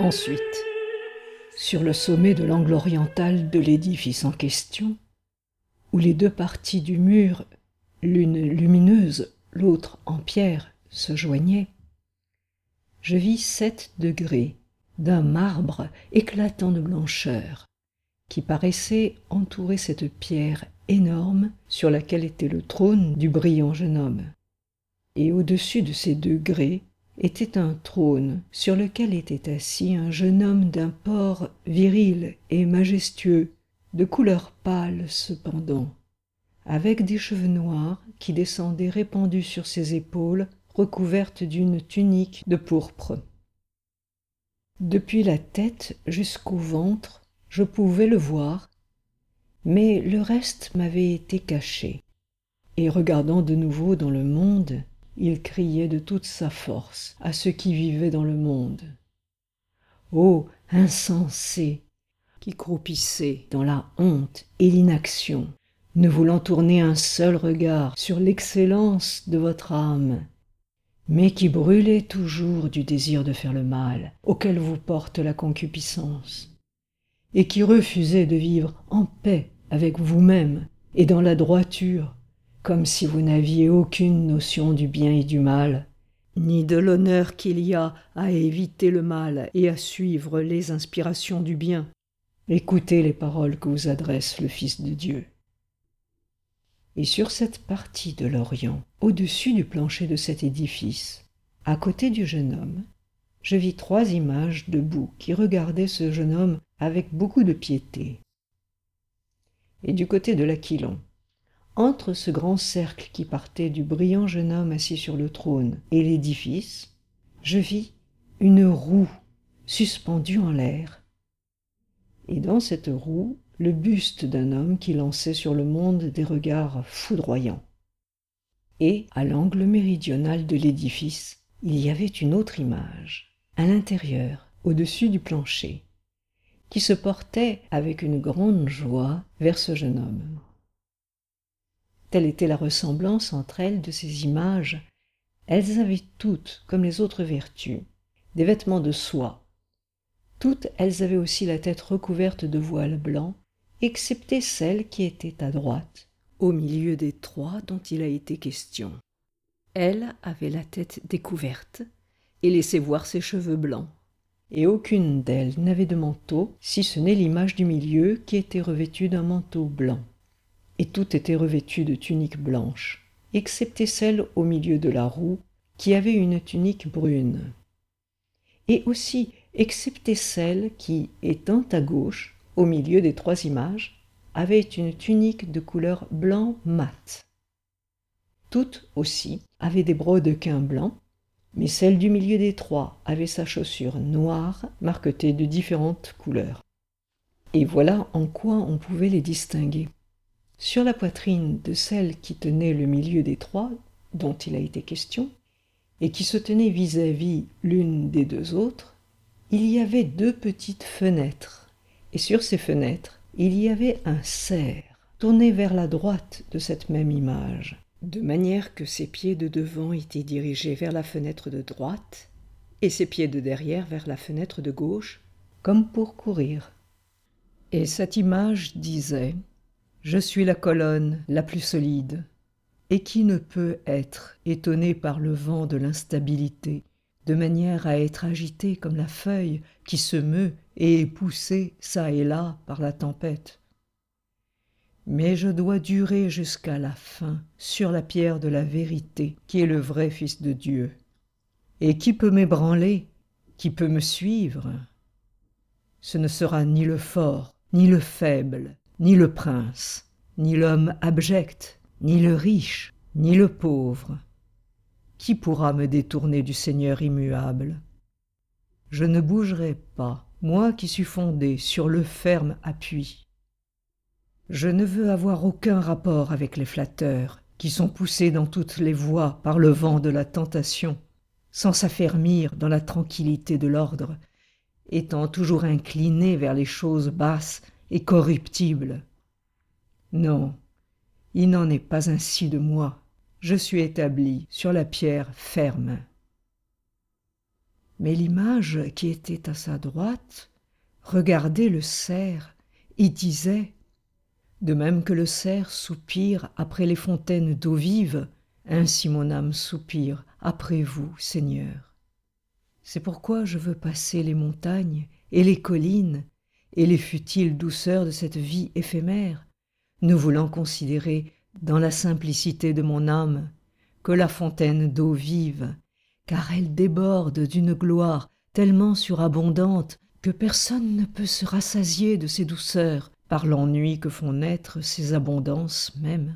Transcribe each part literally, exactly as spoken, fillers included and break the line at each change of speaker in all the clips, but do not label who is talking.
Ensuite, sur le sommet de l'angle oriental de l'édifice en question, où les deux parties du mur, l'une lumineuse, l'autre en pierre, se joignaient, je vis sept degrés d'un marbre éclatant de blancheur, qui paraissait entourer cette pierre énorme sur laquelle était le trône du brillant jeune homme. Et au-dessus de ces degrés était un trône sur lequel était assis un jeune homme d'un port viril et majestueux, de couleur pâle cependant, avec des cheveux noirs qui descendaient répandus sur ses épaules, recouvertes d'une tunique de pourpre. Depuis la tête jusqu'au ventre, je pouvais le voir, mais le reste m'avait été caché. Et regardant de nouveau dans le monde, il criait de toute sa force à ceux qui vivaient dans le monde. Ô insensés, qui croupissez dans la honte et l'inaction, ne voulant tourner un seul regard sur l'excellence de votre âme, mais qui brûlez toujours du désir de faire le mal, auquel vous porte la concupiscence, et qui refusez de vivre en paix avec vous-même et dans la droiture, comme si vous n'aviez aucune notion du bien et du mal, ni de l'honneur qu'il y a à éviter le mal et à suivre les inspirations du bien. Écoutez les paroles que vous adresse le Fils de Dieu. Et sur cette partie de l'Orient, au-dessus du plancher de cet édifice, à côté du jeune homme, je vis trois images debout qui regardaient ce jeune homme avec beaucoup de piété. Et du côté de l'Aquilon, entre ce grand cercle qui partait du brillant jeune homme assis sur le trône et l'édifice, je vis une roue suspendue en l'air. Et dans cette roue, le buste d'un homme qui lançait sur le monde des regards foudroyants. Et, à l'angle méridional de l'édifice, il y avait une autre image, à l'intérieur, au-dessus du plancher, qui se portait avec une grande joie vers ce jeune homme. Telle était la ressemblance entre elles de ces images. Elles avaient toutes, comme les autres vertus, des vêtements de soie. Toutes elles avaient aussi la tête recouverte de voiles blancs, excepté celle qui était à droite, au milieu des trois dont il a été question. Elle avait la tête découverte et laissait voir ses cheveux blancs, et aucune d'elles n'avait de manteau, si ce n'est l'image du milieu qui était revêtue d'un manteau blanc. Et toutes étaient revêtues de tuniques blanches, excepté celle au milieu de la roue, qui avait une tunique brune. Et aussi, excepté celle qui, étant à gauche, au milieu des trois images, avait une tunique de couleur blanc mat. Toutes aussi avaient des brodequins blancs, mais celle du milieu des trois avait sa chaussure noire marquetée de différentes couleurs. Et voilà en quoi on pouvait les distinguer. Sur la poitrine de celle qui tenait le milieu des trois, dont il a été question, et qui se tenait vis-à-vis l'une des deux autres, il y avait deux petites fenêtres, et sur ces fenêtres, il y avait un cerf tourné vers la droite de cette même image, de manière que ses pieds de devant étaient dirigés vers la fenêtre de droite, et ses pieds de derrière vers la fenêtre de gauche, comme pour courir. Et cette image disait: Je suis la colonne la plus solide, et qui ne peut être étonné par le vent de l'instabilité, de manière à être agité comme la feuille qui se meut et est poussée çà et là par la tempête. Mais je dois durer jusqu'à la fin sur la pierre de la vérité, qui est le vrai Fils de Dieu. Et qui peut m'ébranler, qui peut me suivre? Ce ne sera ni le fort, ni le faible, ni le prince, ni l'homme abject, ni le riche, ni le pauvre. Qui pourra me détourner du Seigneur immuable? Je ne bougerai pas, moi qui suis fondé sur le ferme appui. Je ne veux avoir aucun rapport avec les flatteurs, qui sont poussés dans toutes les voies par le vent de la tentation, sans s'affermir dans la tranquillité de l'ordre, étant toujours inclinés vers les choses basses et corruptibles. Non, il n'en est pas ainsi de moi. Je suis établi sur la pierre ferme. Mais l'image qui était à sa droite regardait le cerf et disait: de même que le cerf soupire après les fontaines d'eau vive, ainsi mon âme soupire après vous, Seigneur. C'est pourquoi je veux passer les montagnes et les collines et les futiles douceurs de cette vie éphémère, ne voulant considérer dans la simplicité de mon âme que la fontaine d'eau vive, car elle déborde d'une gloire tellement surabondante que personne ne peut se rassasier de ses douceurs par l'ennui que font naître ces abondances mêmes.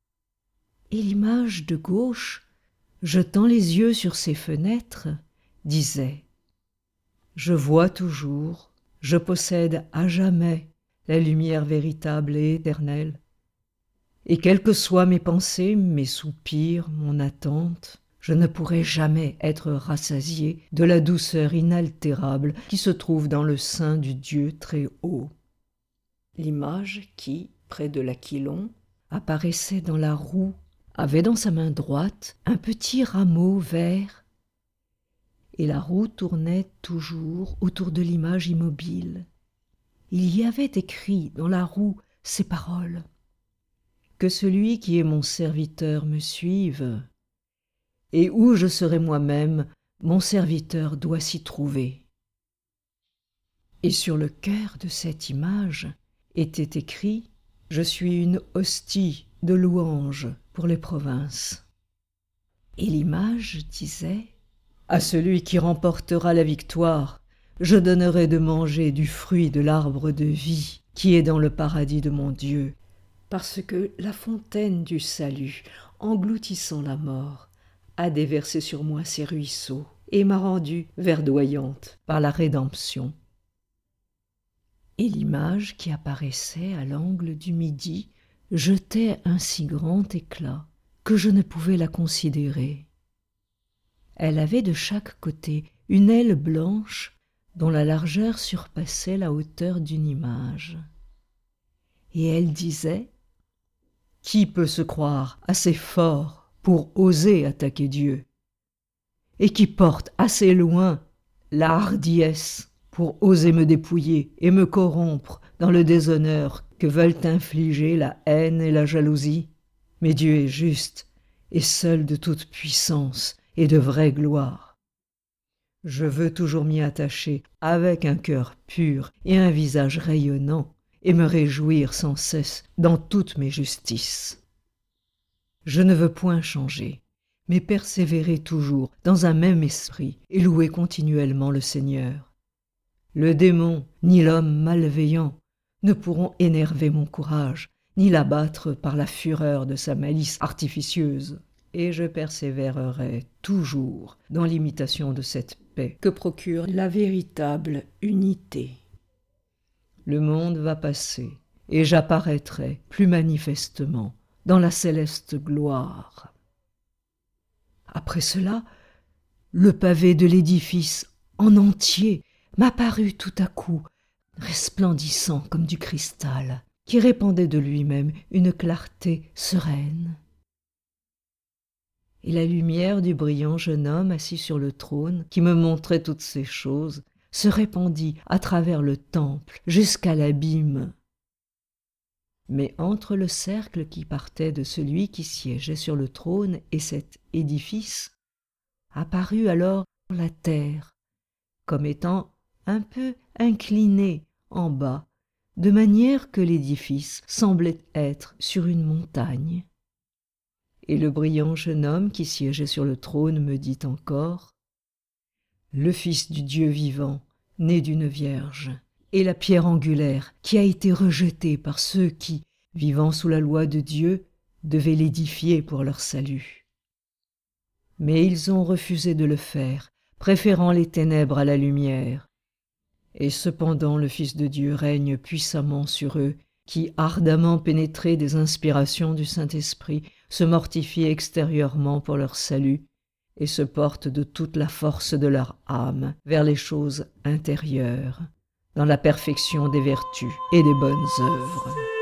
Et l'image de gauche, jetant les yeux sur ses fenêtres, disait: je vois toujours, je possède à jamais la lumière véritable et éternelle, et quelles que soient mes pensées, mes soupirs, mon attente, je ne pourrai jamais être rassasié de la douceur inaltérable qui se trouve dans le sein du Dieu très haut. L'image qui, près de l'aquilon, apparaissait dans la roue, avait dans sa main droite un petit rameau vert, et la roue tournait toujours autour de l'image immobile. Il y avait écrit dans la roue ces paroles: que celui qui est mon serviteur me suive, et où je serai moi-même, mon serviteur doit s'y trouver. Et sur le cœur de cette image était écrit: je suis une hostie de louange pour les provinces. Et l'image disait: à celui qui remportera la victoire, je donnerai de manger du fruit de l'arbre de vie qui est dans le paradis de mon Dieu, parce que la fontaine du salut, engloutissant la mort, a déversé sur moi ses ruisseaux et m'a rendue verdoyante par la rédemption. Et l'image qui apparaissait à l'angle du midi jetait un si grand éclat que je ne pouvais la considérer. Elle avait de chaque côté une aile blanche dont la largeur surpassait la hauteur d'une image. Et elle disait: qui peut se croire assez fort pour oser attaquer Dieu, et qui porte assez loin la hardiesse pour oser me dépouiller et me corrompre dans le déshonneur que veulent infliger la haine et la jalousie? Mais Dieu est juste et seul de toute puissance et de vraie gloire. Je veux toujours m'y attacher avec un cœur pur et un visage rayonnant, et me réjouir sans cesse dans toutes mes justices. Je ne veux point changer, mais persévérer toujours dans un même esprit et louer continuellement le Seigneur. Le démon ni l'homme malveillant ne pourront énerver mon courage, ni l'abattre par la fureur de sa malice artificieuse, et je persévérerai toujours dans l'imitation de cette paix que procure la véritable unité. Le monde va passer, et j'apparaîtrai plus manifestement dans la céleste gloire. Après cela, le pavé de l'édifice en entier m'apparut tout à coup, resplendissant comme du cristal, qui répandait de lui-même une clarté sereine. Et la lumière du brillant jeune homme assis sur le trône, qui me montrait toutes ces choses, se répandit à travers le temple jusqu'à l'abîme. Mais entre le cercle qui partait de celui qui siégeait sur le trône et cet édifice, apparut alors la terre, comme étant un peu inclinée en bas, de manière que l'édifice semblait être sur une montagne. Et le brillant jeune homme qui siégeait sur le trône me dit encore: le Fils du Dieu vivant, né d'une vierge, est la pierre angulaire qui a été rejetée par ceux qui, vivant sous la loi de Dieu, devaient l'édifier pour leur salut. Mais ils ont refusé de le faire, préférant les ténèbres à la lumière. Et cependant le Fils de Dieu règne puissamment sur eux, qui, ardemment pénétrés des inspirations du Saint-Esprit, se mortifient extérieurement pour leur salut, et se portent de toute la force de leur âme vers les choses intérieures, dans la perfection des vertus et des bonnes œuvres.